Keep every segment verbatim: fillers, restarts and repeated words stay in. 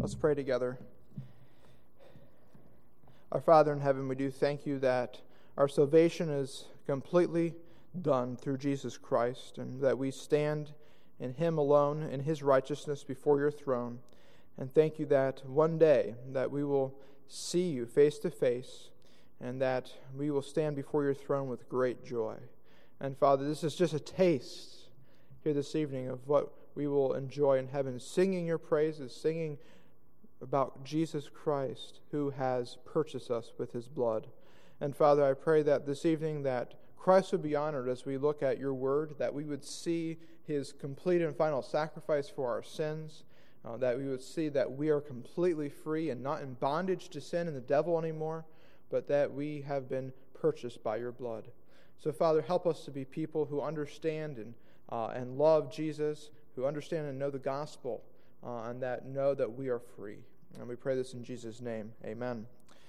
Let's pray together. Our Father in heaven, we do thank you that our salvation is completely done through Jesus Christ, and that we stand in Him alone, in His righteousness before your throne. And thank you that one day that we will see you face to face, and that we will stand before your throne with great joy. And Father, this is just a taste here this evening of what we will enjoy in heaven, singing your praises, singing about Jesus Christ, who has purchased us with his blood. And Father, I pray that this evening that Christ would be honored as we look at your word, that we would see his complete and final sacrifice for our sins, uh, that we would see that we are completely free and not in bondage to sin and the devil anymore, but that we have been purchased by your blood. So Father, help us to be people who understand and, uh, and love Jesus, who understand and know the gospel, uh, and that know that we are free. And we pray this in Jesus' name. Amen.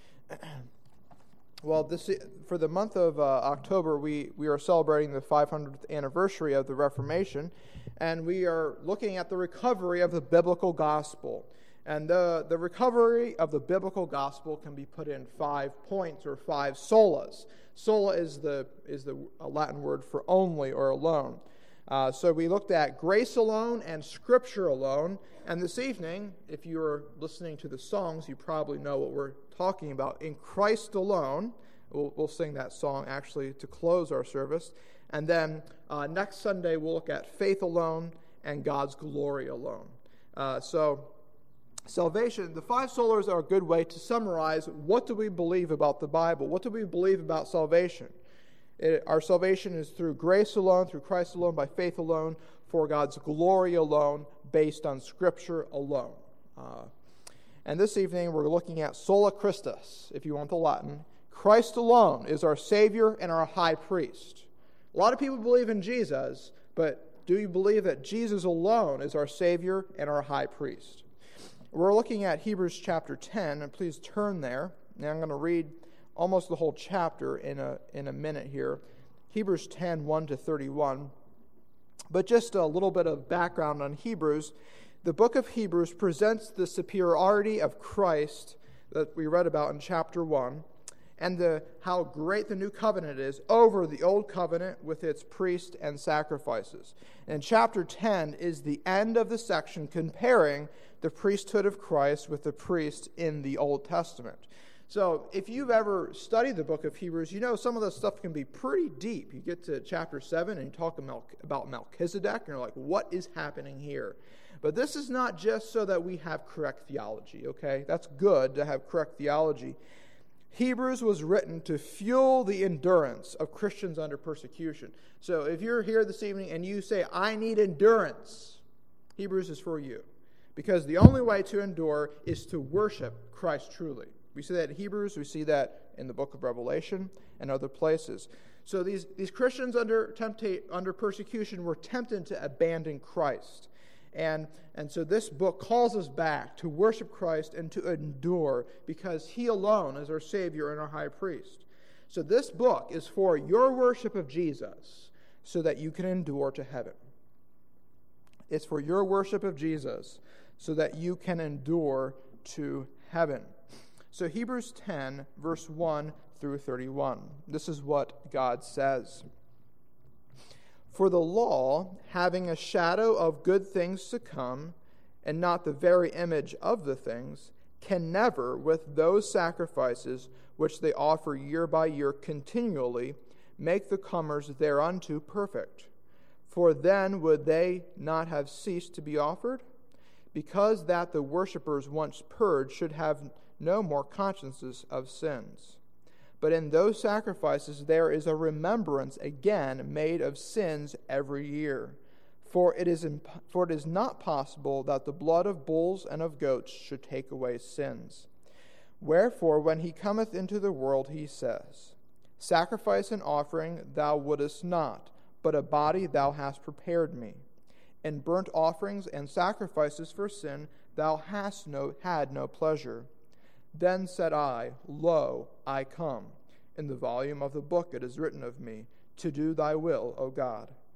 Well, this for the month of uh, October, we, we are celebrating the five hundredth anniversary of the Reformation, and we are looking at the recovery of the biblical gospel. And the, the recovery of the biblical gospel can be put in five points or five solas. Sola is the, is the Latin word for only or alone. Uh, so we looked at grace alone and Scripture alone. And this evening, if you are listening to the songs, you probably know what we're talking about. In Christ alone, we'll, we'll sing that song actually to close our service. And then uh, next Sunday, we'll look at faith alone and God's glory alone. Uh, so salvation, the five solas are a good way to summarize what do we believe about the Bible? What do we believe about salvation? It, our salvation is through grace alone, through Christ alone, by faith alone, for God's glory alone, based on Scripture alone. Uh, and this evening we're looking at sola Christus, if you want the Latin. Christ alone is our Savior and our high priest. A lot of people believe in Jesus, but do you believe that Jesus alone is our Savior and our high priest? We're looking at Hebrews chapter ten, and please turn there. Now I'm going to read almost the whole chapter in a in a minute here. Hebrews ten, one to thirty-one. But just a little bit of background on Hebrews. The book of Hebrews presents the superiority of Christ that we read about in chapter one, and the how great the new covenant is over the old covenant with its priests and sacrifices. And chapter ten is the end of the section comparing the priesthood of Christ with the priests in the Old Testament. So if you've ever studied the book of Hebrews, you know some of this stuff can be pretty deep. You get to chapter seven and you talk about Melchizedek, and you're like, what is happening here? But this is not just so that we have correct theology, okay? That's good to have correct theology. Hebrews was written to fuel the endurance of Christians under persecution. So if you're here this evening and you say, I need endurance, Hebrews is for you. Because the only way to endure is to worship Christ truly. We see that in Hebrews, we see that in the book of Revelation and other places. So these, these Christians under tempta- under persecution were tempted to abandon Christ. And, and so this book calls us back to worship Christ and to endure because he alone is our Savior and our high priest. So this book is for your worship of Jesus so that you can endure to heaven. It's for your worship of Jesus so that you can endure to heaven. So Hebrews ten, verse one through thirty-one. This is what God says. For the law, having a shadow of good things to come, and not the very image of the things, can never, with those sacrifices which they offer year by year continually, make the comers thereunto perfect. For then would they not have ceased to be offered? Because that the worshippers once purged should have no more consciences of sins. But in those sacrifices there is a remembrance again made of sins every year. For it is imp- for it is not possible that the blood of bulls and of goats should take away sins. Wherefore, when he cometh into the world, he says, Sacrifice and offering thou wouldest not, but a body thou hast prepared me. In burnt offerings and sacrifices for sin thou hast no had no pleasure. Then said I, Lo, I come. In the volume of the book it is written of me, to do thy will, O God.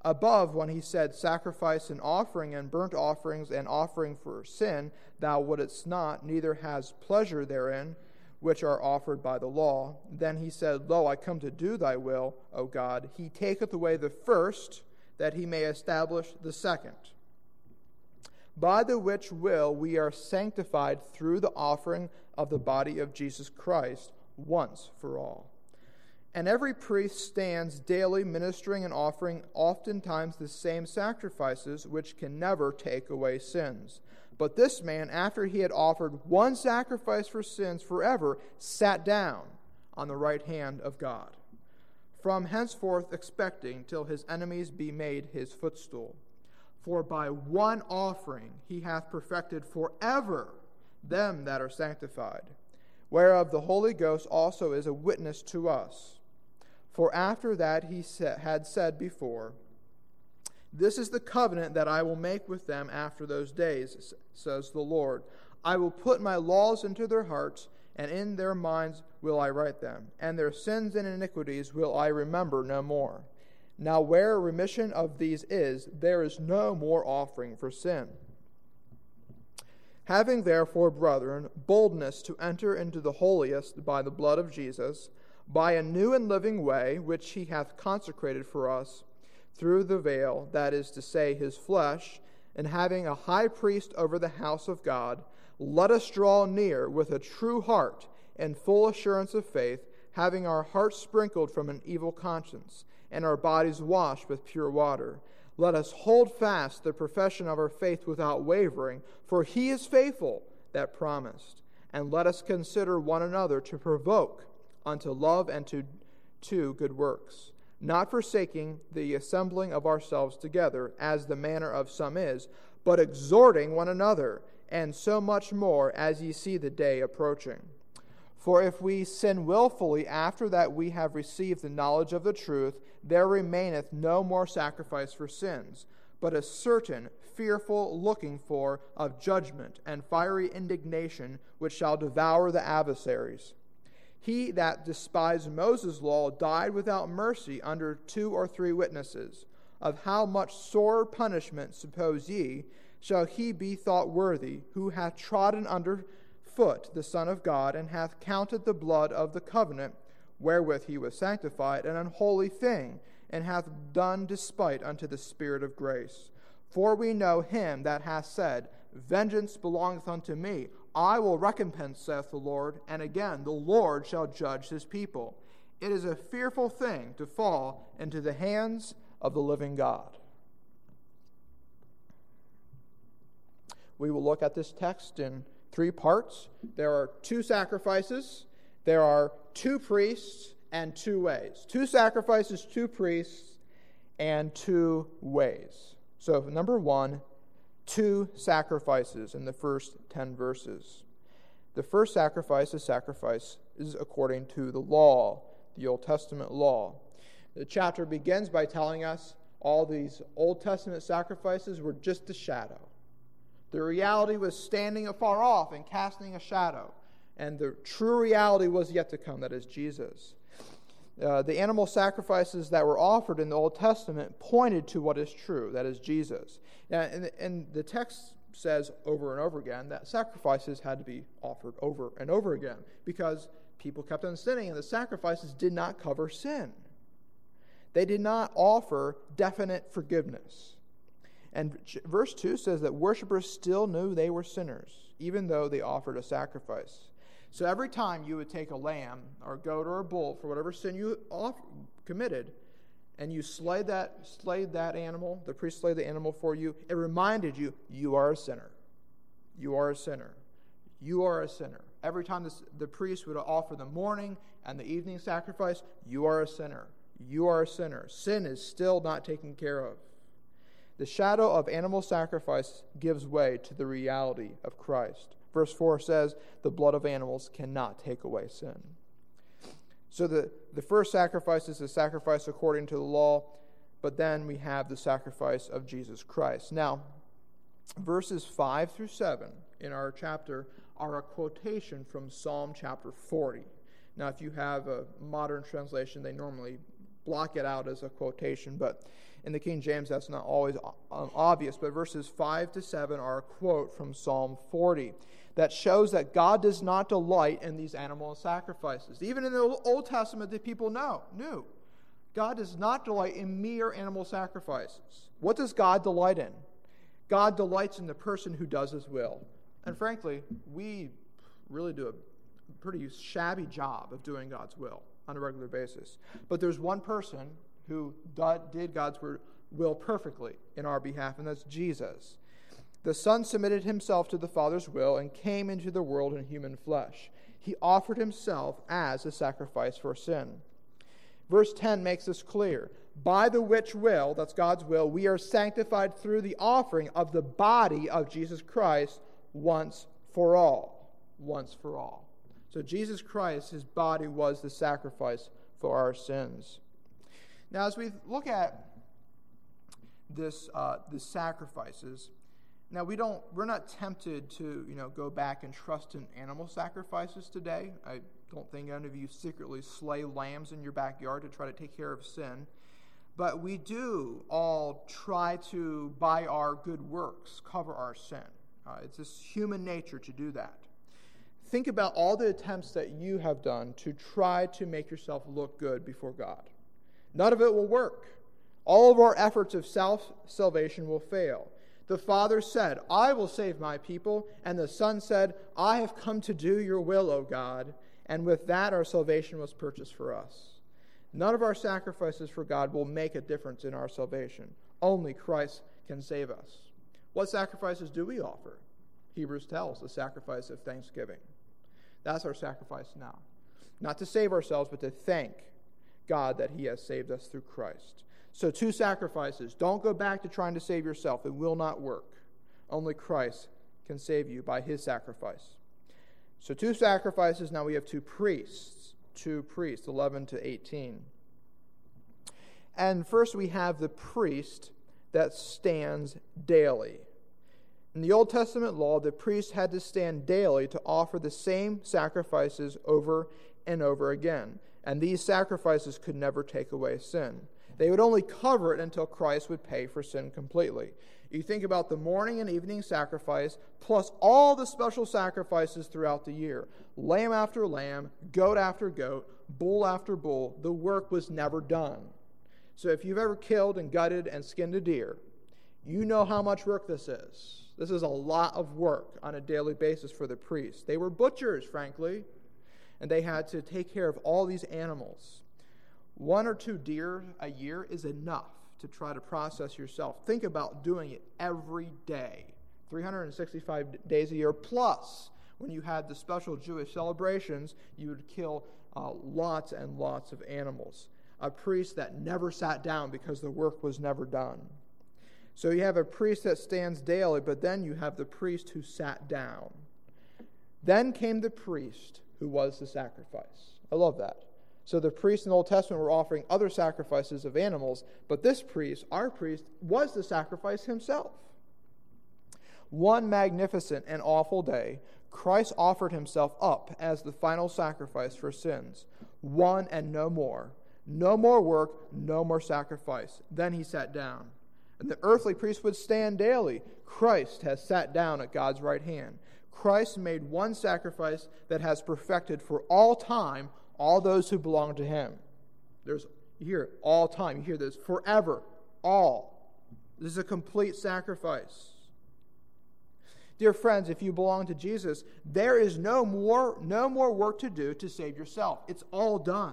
Above, when he said, sacrifice and offering and burnt offerings and offering for sin, thou wouldest not, neither has pleasure therein, which are offered by the law. Then he said, Lo, I come to do thy will, O God. He taketh away the first, that he may establish the second. By the which will we are sanctified through the offering of the body of Jesus Christ once for all. And every priest stands daily ministering and offering oftentimes the same sacrifices, which can never take away sins. But this man, after he had offered one sacrifice for sins forever, sat down on the right hand of God, from henceforth expecting till his enemies be made his footstool. For by one offering he hath perfected forever them that are sanctified, whereof the Holy Ghost also is a witness to us. For after that he had said before, This is the covenant that I will make with them after those days, says the Lord. I will put my laws into their hearts, and in their minds will I write them, and their sins and iniquities will I remember no more. Now where remission of these is, there is no more offering for sin. Having therefore, brethren, boldness to enter into the holiest by the blood of Jesus, by a new and living way, which he hath consecrated for us, through the veil, that is to say, his flesh, and having a high priest over the house of God, let us draw near with a true heart and full assurance of faith, having our hearts sprinkled from an evil conscience, and our bodies washed with pure water. Let us hold fast the profession of our faith without wavering, for he is faithful that promised. And let us consider one another to provoke unto love and to, to good works, not forsaking the assembling of ourselves together, as the manner of some is, but exhorting one another, and so much more as ye see the day approaching. For if we sin wilfully after that we have received the knowledge of the truth, there remaineth no more sacrifice for sins, but a certain fearful looking for of judgment and fiery indignation, which shall devour the adversaries. He that despised Moses' law died without mercy under two or three witnesses. Of how much sorer punishment, suppose ye, shall he be thought worthy, who hath trodden under foot the Son of God, and hath counted the blood of the covenant, wherewith he was sanctified, an unholy thing, and hath done despite unto the Spirit of grace. For we know him that hath said, Vengeance belongeth unto me, I will recompense, saith the Lord, and again the Lord shall judge his people. It is a fearful thing to fall into the hands of the living God. We will look at this text in three parts. There are two sacrifices, there are two priests, and two ways. Two sacrifices, two priests, and two ways. So, number one, two sacrifices in the first ten verses. The first sacrifice is sacrifice is according to the law, the Old Testament law. The chapter begins by telling us all these Old Testament sacrifices were just a shadow. The reality was standing afar off and casting a shadow, and the true reality was yet to come, that is Jesus. Uh, the animal sacrifices that were offered in the Old Testament pointed to what is true, that is Jesus. And, and the text says over and over again that sacrifices had to be offered over and over again because people kept on sinning, and the sacrifices did not cover sin. They did not offer definite forgiveness. And verse two says that worshipers still knew they were sinners, even though they offered a sacrifice. So every time you would take a lamb or a goat or a bull for whatever sin you off- committed, and you slayed that, slayed that animal, the priest slayed the animal for you, it reminded you, you are a sinner. You are a sinner. You are a sinner. Every time this, the priest would offer the morning and the evening sacrifice, you are a sinner. You are a sinner. Sin is still not taken care of. The shadow of animal sacrifice gives way to the reality of Christ. Verse four says, the blood of animals cannot take away sin. So the, the first sacrifice is the sacrifice according to the law, but then we have the sacrifice of Jesus Christ. Now, verses five through seven in our chapter are a quotation from Psalm chapter forty. Now, if you have a modern translation, they normally block it out as a quotation, but in the King James that's not always obvious. But verses five to seven are a quote from Psalm forty that shows that God does not delight in these animal sacrifices. Even in the Old Testament, the people know, knew. God does not delight in mere animal sacrifices. What does God delight in? God delights in the person who does his will. And frankly, we really do a pretty shabby job of doing God's will on a regular basis. But there's one person who did God's will perfectly in our behalf, and that's Jesus. The Son submitted himself to the Father's will and came into the world in human flesh. He offered himself as a sacrifice for sin. Verse ten makes this clear. By the which will, that's God's will, we are sanctified through the offering of the body of Jesus Christ once for all. Once for all. So Jesus Christ, his body was the sacrifice for our sins. Now, as we look at this, uh, the sacrifices, now we don't, we're not tempted to, you know, go back and trust in animal sacrifices today. I don't think any of you secretly slay lambs in your backyard to try to take care of sin. But we do all try to, by our good works, cover our sin. Uh, it's this human nature to do that. Think about all the attempts that you have done to try to make yourself look good before God. None of it will work. All of our efforts of self-salvation will fail. The Father said, I will save my people. And the Son said, I have come to do your will, O God. And with that, our salvation was purchased for us. None of our sacrifices for God will make a difference in our salvation. Only Christ can save us. What sacrifices do we offer? Hebrews tells the sacrifice of thanksgiving. That's our sacrifice now. Not to save ourselves, but to thank God that he has saved us through Christ. So two sacrifices. Don't go back to trying to save yourself. It will not work. Only Christ can save you by his sacrifice. So two sacrifices. Now we have two priests. Two priests, eleven to eighteen. And first we have the priest that stands daily. In the Old Testament law, the priest had to stand daily to offer the same sacrifices over and over again. And these sacrifices could never take away sin. They would only cover it until Christ would pay for sin completely. You think about the morning and evening sacrifice, plus all the special sacrifices throughout the year. Lamb after lamb, goat after goat, bull after bull. The work was never done. So if you've ever killed and gutted and skinned a deer, you know how much work this is. This is a lot of work on a daily basis for the priests. They were butchers, frankly, and they had to take care of all these animals. One or two deer a year is enough to try to process yourself. Think about doing it every day, three hundred sixty-five days a year, plus when you had the special Jewish celebrations, you would kill uh, lots and lots of animals. A priest that never sat down because the work was never done. So you have a priest that stands daily, but then you have the priest who sat down. Then came the priest who was the sacrifice. I love that. So the priests in the Old Testament were offering other sacrifices of animals, but this priest, our priest, was the sacrifice himself. One magnificent and awful day, Christ offered himself up as the final sacrifice for sins. One and no more. No more work, no more sacrifice. Then he sat down. And the earthly priest would stand daily. Christ has sat down at God's right hand. Christ made one sacrifice that has perfected for all time all those who belong to him. There's, you hear it, all time. You hear this, forever, all. This is a complete sacrifice. Dear friends, if you belong to Jesus, there is no more, no more work to do to save yourself. It's all done.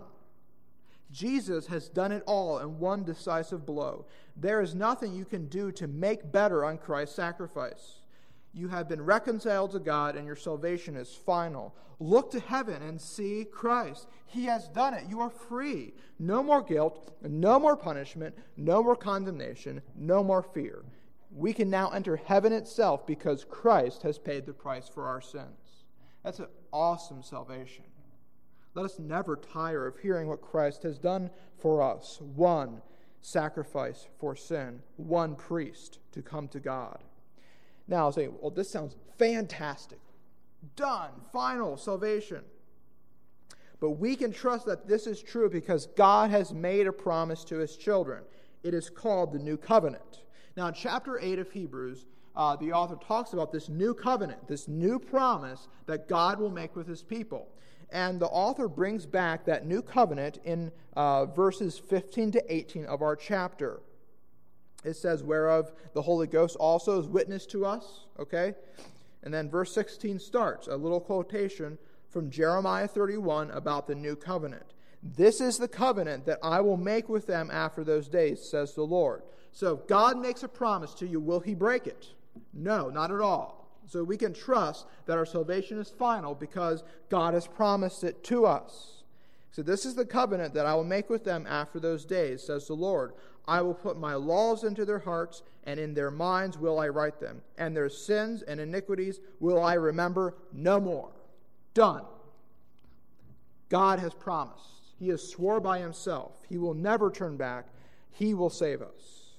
Jesus has done it all in one decisive blow. There is nothing you can do to make better on Christ's sacrifice. You have been reconciled to God, and your salvation is final. Look to heaven and see Christ. He has done it. You are free. No more guilt, no more punishment, no more condemnation, no more fear. We can now enter heaven itself because Christ has paid the price for our sins. That's an awesome salvation. Let us never tire of hearing what Christ has done for us. One sacrifice for sin, one priest to come to God. Now, I'll say, well, this sounds fantastic. Done. Final salvation. But we can trust that this is true because God has made a promise to his children. It is called the New Covenant. Now, in chapter eight of Hebrews, uh, the author talks about this new covenant, this new promise that God will make with his people. And the author brings back that new covenant in uh, verses fifteen to eighteen of our chapter. It says, whereof the Holy Ghost also is witness to us, okay? And then verse sixteen starts, a little quotation from Jeremiah thirty-one about the new covenant. This is the covenant that I will make with them after those days, says the Lord. So if God makes a promise to you, will he break it? No, not at all. So we can trust that our salvation is final because God has promised it to us. So this is the covenant that I will make with them after those days, says the Lord. I will put my laws into their hearts, and in their minds will I write them. And their sins and iniquities will I remember no more. Done. God has promised. He has swore by himself. He will never turn back. He will save us.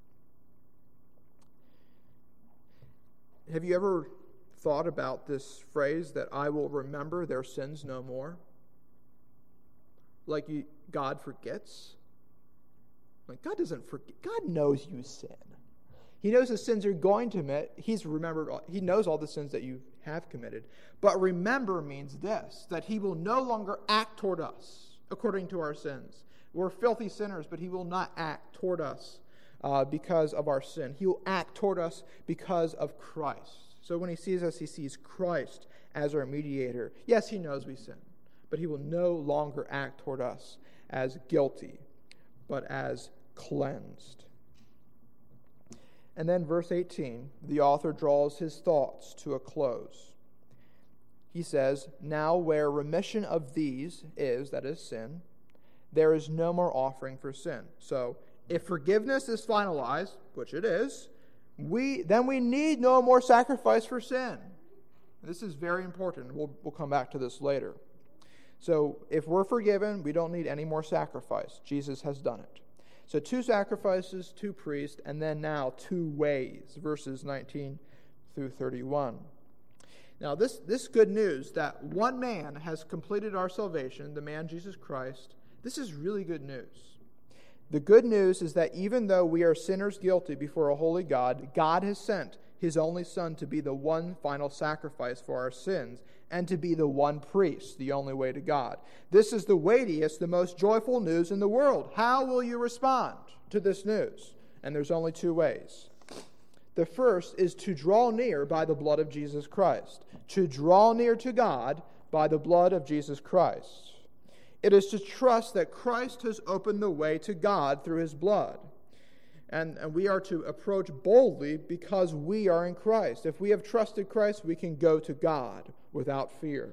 Have you ever thought about this phrase that I will remember their sins no more? Like you, God forgets? Like God doesn't forget. God knows you sin. He knows the sins you're going to commit. He's remembered. All, he knows all the sins that you have committed. But remember means this, that he will no longer act toward us according to our sins. We're filthy sinners, but he will not act toward us uh, because of our sin. He will act toward us because of Christ. So when he sees us, he sees Christ as our mediator. Yes, he knows we sin, but he will no longer act toward us as guilty, but as cleansed. And then verse eighteen, the author draws his thoughts to a close. He says, now where remission of these is, that is sin, there is no more offering for sin. So if forgiveness is finalized, which it is, we then we need no more sacrifice for sin. This is very important. We'll, we'll come back to this later. So if we're forgiven, we don't need any more sacrifice. Jesus has done it. So two sacrifices, two priests, and then now two ways, verses nineteen through thirty-one. Now this, this good news that one man has completed our salvation, the man Jesus Christ, this is really good news. The good news is that even though we are sinners guilty before a holy God, God has sent his only Son to be the one final sacrifice for our sins and to be the one priest, the only way to God. This is the weightiest, the most joyful news in the world. How will you respond to this news? And there's only two ways. The first is to draw near by the blood of Jesus Christ. To draw near to God by the blood of Jesus Christ. It is to trust that Christ has opened the way to God through his blood. And, and we are to approach boldly because we are in Christ. If we have trusted Christ, we can go to God without fear.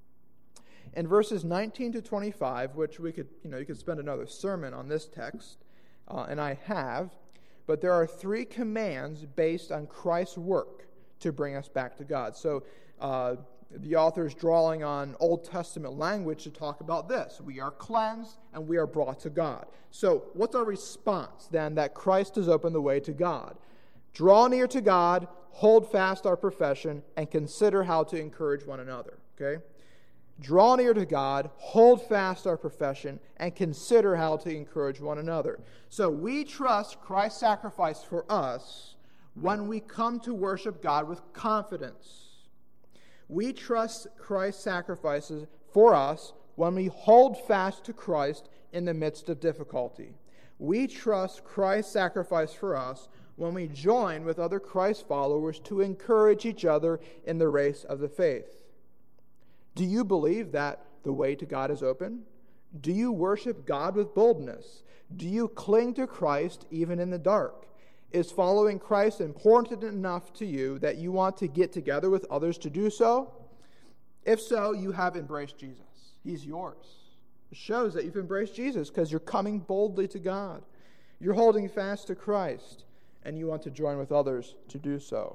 In verses nineteen to twenty-five, which we could, you know, you could spend another sermon on this text, uh, and I have, but there are three commands based on Christ's work to bring us back to God. So uh, the author is drawing on Old Testament language to talk about this. We are cleansed and we are brought to God. So what's our response then that Christ has opened the way to God? Draw near to God, hold fast our profession, and consider how to encourage one another. Okay? Draw near to God, hold fast our profession, and consider how to encourage one another. So we trust Christ's sacrifice for us when we come to worship God with confidence. We trust Christ's sacrifices for us when we hold fast to Christ in the midst of difficulty. We trust Christ's sacrifice for us when we join with other Christ followers to encourage each other in the race of the faith. Do you believe that the way to God is open? Do you worship God with boldness? Do you cling to Christ even in the dark? Is following Christ important enough to you that you want to get together with others to do so? If so, you have embraced Jesus. He's yours. It shows that you've embraced Jesus because you're coming boldly to God. You're holding fast to Christ, and you want to join with others to do so.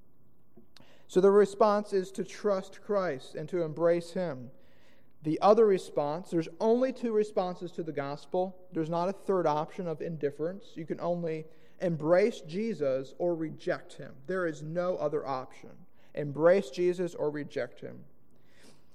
So the response is to trust Christ and to embrace him. The other response, there's only two responses to the gospel. There's not a third option of indifference. You can only embrace Jesus or reject him. There is no other option. Embrace Jesus or reject him.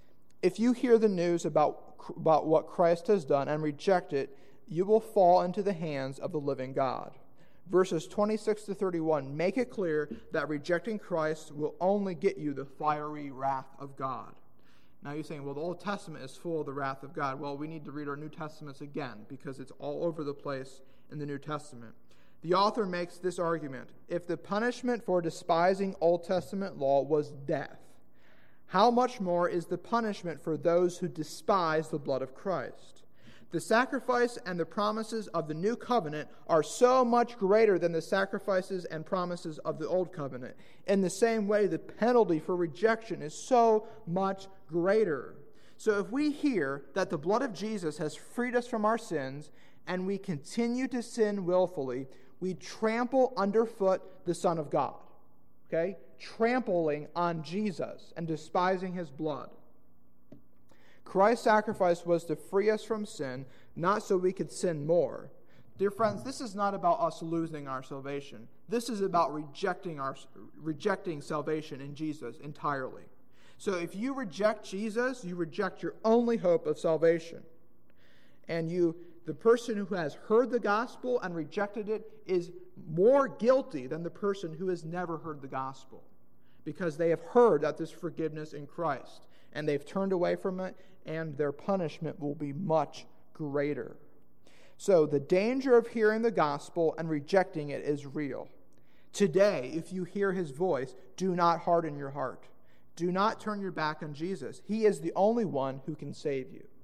if you hear the news about, about what Christ has done and reject it, you will fall into the hands of the living God. Verses twenty-six to thirty-one make it clear that rejecting Christ will only get you the fiery wrath of God. Now you're saying, well, the Old Testament is full of the wrath of God. Well, we need to read our New Testaments again because it's all over the place in the New Testament. The author makes this argument. If the punishment for despising Old Testament law was death, how much more is the punishment for those who despise the blood of Christ? The sacrifice and the promises of the new covenant are so much greater than the sacrifices and promises of the old covenant. In the same way, the penalty for rejection is so much greater. So if we hear that the blood of Jesus has freed us from our sins and we continue to sin willfully, we trample underfoot the Son of God. Okay? Trampling on Jesus and despising his blood. Christ's sacrifice was to free us from sin, not so we could sin more. Dear friends, this is not about us losing our salvation. This is about rejecting our rejecting salvation in Jesus entirely. So if you reject Jesus, you reject your only hope of salvation. And you, the person who has heard the gospel and rejected it is more guilty than the person who has never heard the gospel, because they have heard that there's forgiveness in Christ, and they've turned away from it, and their punishment will be much greater. So the danger of hearing the gospel and rejecting it is real. Today, if you hear his voice, do not harden your heart. Do not turn your back on Jesus. He is the only one who can save you.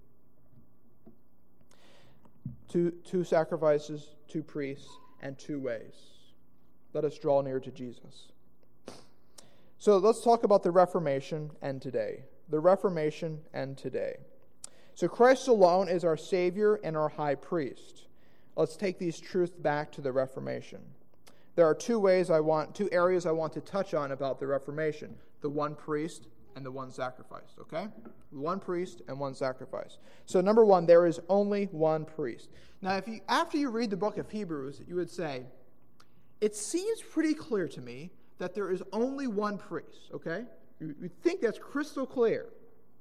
Two, two sacrifices, two priests, and two ways. Let us draw near to Jesus. So let's talk about the Reformation and today. The Reformation and today. So Christ alone is our Savior and our High Priest. Let's take these truths back to the Reformation. There are two ways I want, two areas I want to touch on about the Reformation: the one priest and the one sacrifice. Okay, one priest and one sacrifice. So number one, there is only one priest. Now, if you after you read the book of Hebrews, you would say, it seems pretty clear to me that there is only one priest. Okay. We think that's crystal clear.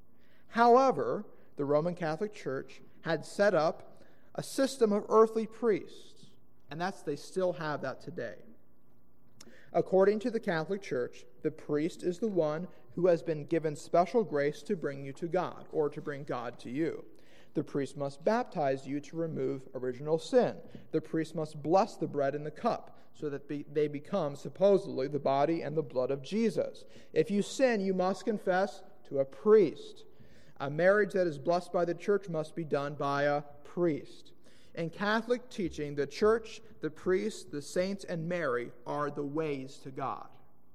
However, the Roman Catholic Church had set up a system of earthly priests, and that's they still have that today. According to the Catholic Church, the priest is the one who has been given special grace to bring you to God, or to bring God to you. The priest must baptize you to remove original sin. The priest must bless the bread and the cup, so that be, they become supposedly the body and the blood of Jesus. If you sin, you must confess to a priest. A marriage that is blessed by the church must be done by a priest. In Catholic teaching, the church, the priest, the saints, and Mary are the ways to God.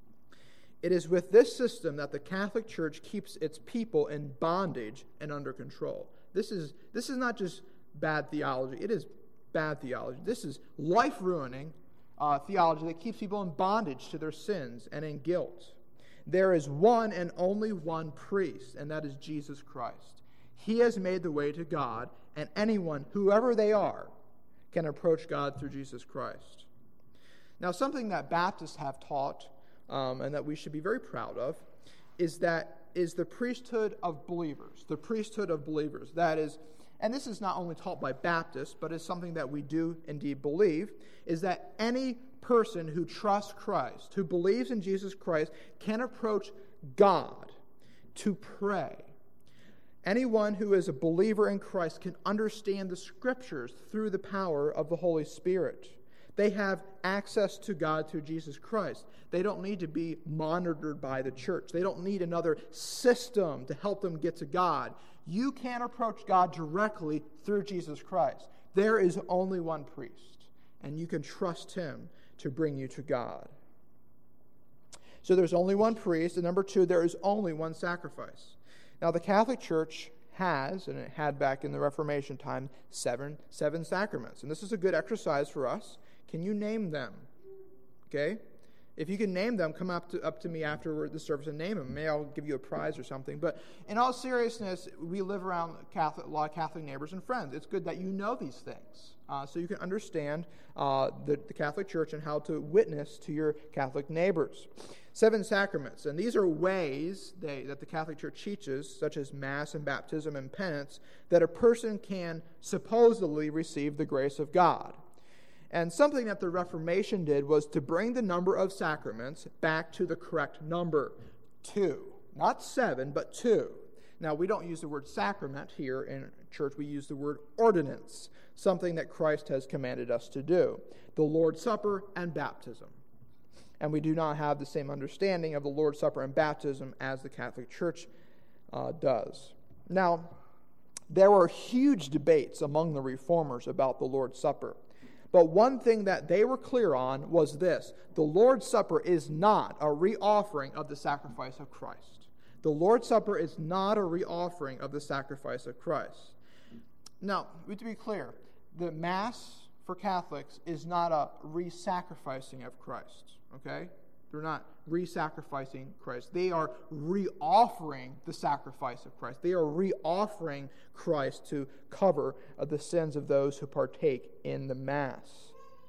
It is with this system that the Catholic Church keeps its people in bondage and under control. This is, this is not just bad theology. It is bad theology. This is life-ruining Uh, theology that keeps people in bondage to their sins and in guilt. There is one and only one priest, and that is Jesus Christ. He has made the way to God, and anyone, whoever they are, can approach God through Jesus Christ. Now, something that Baptists have taught, um, and that we should be very proud of, is that is the priesthood of believers. The priesthood of believers. That is, and this is not only taught by Baptists, but is something that we do indeed believe, is that any person who trusts Christ, who believes in Jesus Christ, can approach God to pray. Anyone who is a believer in Christ can understand the Scriptures through the power of the Holy Spirit. They have access to God through Jesus Christ. They don't need to be monitored by the church. They don't need another system to help them get to God. You can approach God directly through Jesus Christ. There is only one priest, and you can trust him to bring you to God. So there's only one priest, and number two, there is only one sacrifice. Now, the Catholic Church has, and it had back in the Reformation time, seven, seven sacraments. And this is a good exercise for us. Can you name them? Okay? If you can name them, come up to, up to me after the service and name them. Maybe I'll give you a prize or something. But in all seriousness, we live around Catholic, a lot of Catholic neighbors and friends. It's good that you know these things uh, so you can understand uh, the, the Catholic Church and how to witness to your Catholic neighbors. Seven sacraments, and these are ways they, that the Catholic Church teaches, such as Mass and baptism and penance, that a person can supposedly receive the grace of God. And something that the Reformation did was to bring the number of sacraments back to the correct number, two. Not seven, but two. Now, we don't use the word sacrament here in church. We use the word ordinance, something that Christ has commanded us to do. The Lord's Supper and baptism. And we do not have the same understanding of the Lord's Supper and baptism as the Catholic Church uh, does. Now, there were huge debates among the Reformers about the Lord's Supper. But one thing that they were clear on was this: the Lord's Supper is not a re-offering of the sacrifice of Christ. The Lord's Supper is not a re-offering of the sacrifice of Christ. Now, to be clear, the Mass for Catholics is not a re-sacrificing of Christ, okay? They're not re-sacrificing Christ. They are re-offering the sacrifice of Christ. They are re-offering Christ to cover uh, the sins of those who partake in the Mass.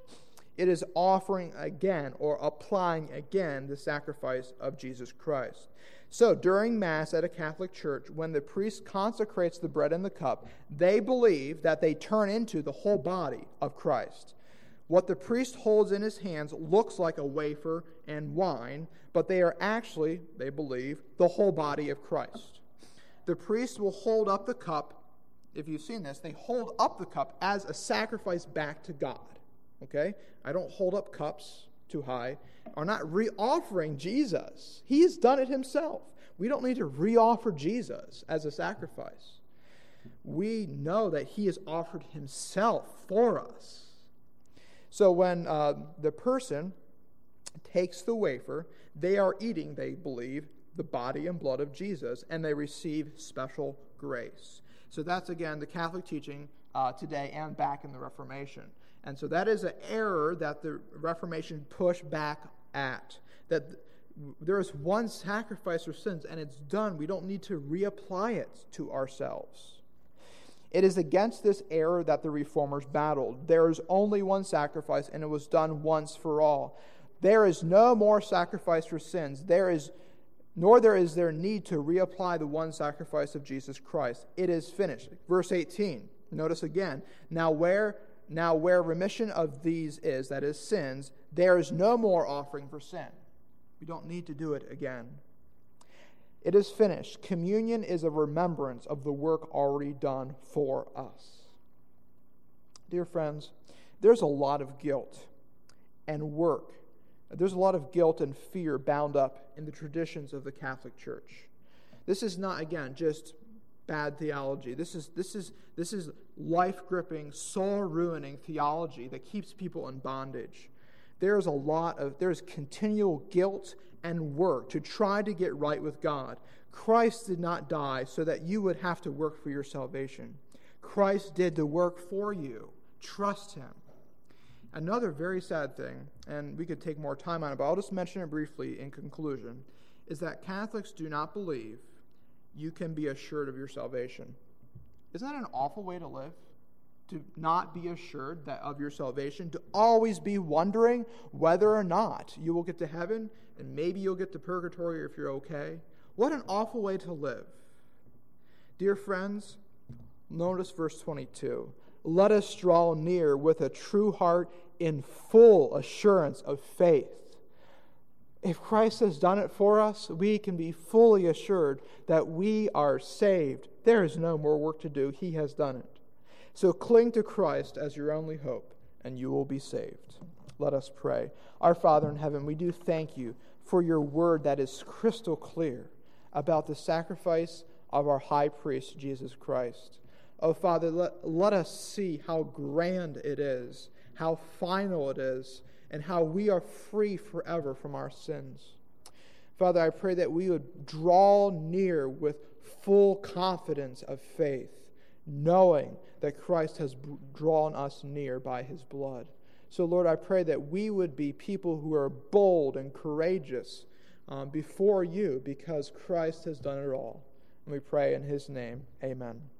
It is offering again or applying again the sacrifice of Jesus Christ. So during Mass at a Catholic church, when the priest consecrates the bread and the cup, they believe that they turn into the whole body of Christ. What the priest holds in his hands looks like a wafer and wine, but they are actually, they believe, the whole body of Christ. The priest will hold up the cup. If you've seen this, they hold up the cup as a sacrifice back to God. Okay? I don't hold up cups too high. Are not re-offering Jesus. He has done it himself. We don't need to re-offer Jesus as a sacrifice. We know that he has offered himself for us. So when uh, the person takes the wafer, they are eating, they believe, the body and blood of Jesus, and they receive special grace. So that's, again, the Catholic teaching uh, today and back in the Reformation. And so that is an error that the Reformation pushed back at, that there is one sacrifice for sins, and it's done. We don't need to reapply it to ourselves. It is against this error that the Reformers battled. There is only one sacrifice, and it was done once for all. There is no more sacrifice for sins. There is, nor there is there need to reapply the one sacrifice of Jesus Christ. It is finished. Verse eighteen. Notice again. Now where, now where remission of these is, that is sins, there is no more offering for sin. We don't need to do it again. It is finished. Communion is a remembrance of the work already done for us. Dear friends, there's a lot of guilt and work. There's a lot of guilt and fear bound up in the traditions of the Catholic Church. This is not, again, just bad theology. This is this is this is life-gripping, soul-ruining theology that keeps people in bondage. There's a lot of there's continual guilt and work to try to get right with God. Christ did not die so that you would have to work for your salvation. Christ did the work for you. Trust him. Another very sad thing, and we could take more time on it, but I'll just mention it briefly in conclusion, is that Catholics do not believe you can be assured of your salvation. Isn't that an awful way to live? To not be assured that of your salvation, to always be wondering whether or not you will get to heaven, and maybe you'll get to purgatory if you're okay. What an awful way to live. Dear friends, notice verse twenty-two. Let us draw near with a true heart in full assurance of faith. If Christ has done it for us, we can be fully assured that we are saved. There is no more work to do. He has done it. So cling to Christ as your only hope, and you will be saved. Let us pray. Our Father in heaven, we do thank you for your word that is crystal clear about the sacrifice of our high priest, Jesus Christ. Oh, Father, let, let us see how grand it is, how final it is, and how we are free forever from our sins. Father, I pray that we would draw near with full confidence of faith, knowing that Christ has drawn us near by his blood. So, Lord, I pray that we would be people who are bold and courageous um, before you because Christ has done it all. And we pray in his name. Amen.